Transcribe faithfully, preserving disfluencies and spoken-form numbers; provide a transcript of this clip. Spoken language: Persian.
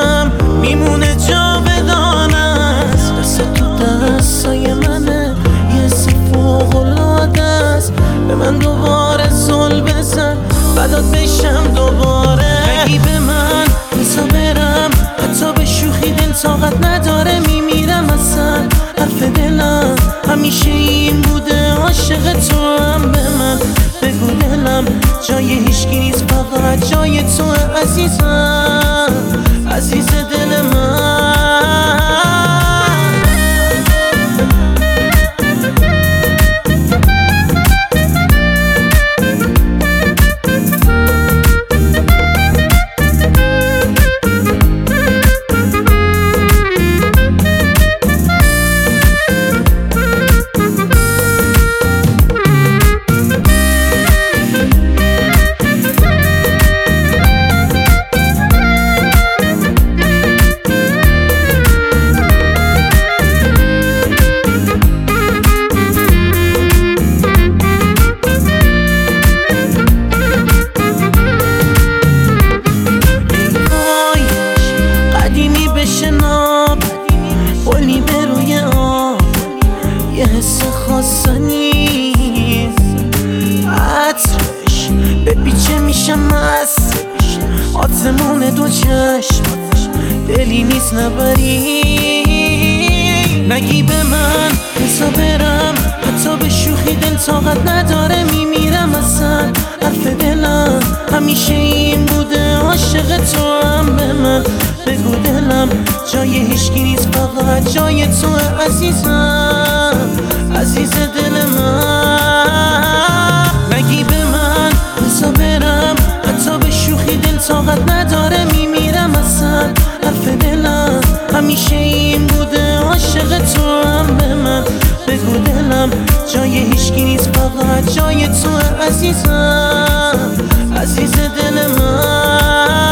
دلم میمونه جاودان است. دست تو دستای منه، یه حس فوق‌العاده است. به من دوباره زل بزن فدات بشم دوباره. بگی به من بزا برم، حتی به شوخی دل طاقت نداره. میمیرم اصلا حرف دلم همیشه این بوده، عاشق تو هم. به من بگو دلم جای هیچکی نیست، فقط جای تو عزیزم، عزیز دل من. بولی به روی آب یه حس خاص نیست، عطرش بپیچه میشم مست. آسمون دو چشم دلی نیست نبری. نگی به من بزا برم، حتی به شوخی دل طاقت نداره. میمیرم اصلا حرف دلم همیشه این بوده، عاشق تو هم. به من بگو دلم جای هیچکی نیست، فقط جای تو عزیزم، عزیز دل من. نگی به من بزا برم، حتی به شوخی دل طاقت نداره. میمیرم اصلا حرف دلم همیشه این بوده، عاشق تو هم. به من بگو دلم جای هیچکی نیست، فقط جای تو عزیزم، عزیز دل من.